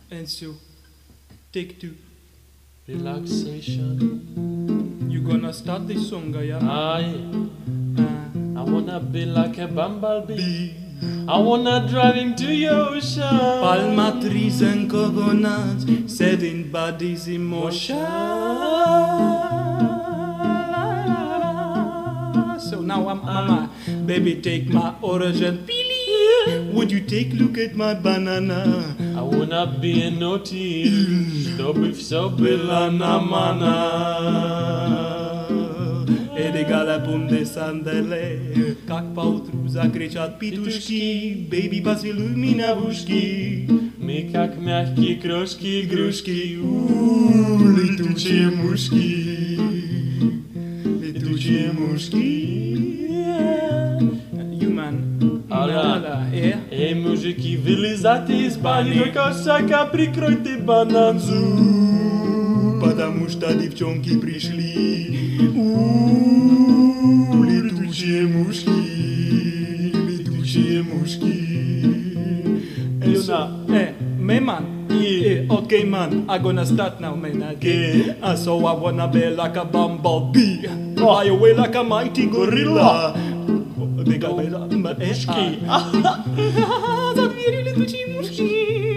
And so, take two. Relaxation. You gonna start the song, yeah? I wanna be like a bumblebee. I wanna drive into your ocean. Palma trees and coconuts, setting bodies in motion. So now mama, baby, take my orange and peely. Would you take look at my banana? I wanna be a naughty. Чтобы все было на мана. Elegala pum de sandele, как поутру закричат петушки, baby, паси lumina в ушки. Мы как мягкие крошки, игрушки, Летучие мушки, летучие мушки. You man, Эй, мужики, вылезайте из бани, только шага прикройте бананзу. Потому что девчонки пришли. Летучие мушки, летучие мушки. Luna. Me man. Okay man, I'm gonna start now man. Okay. So I wanna be like a bumblebee. Fly away like a mighty gorilla. Big up, muszki. Zadwieri lетучие muszki.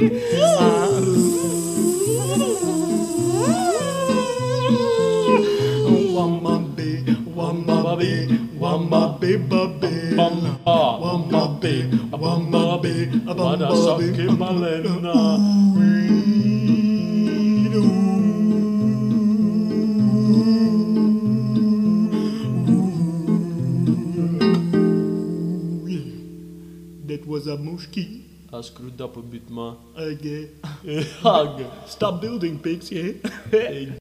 Madasake malena. That was a mushki. I screwed up a bit, man. Okay. Hug. Stop building pigs, yeah?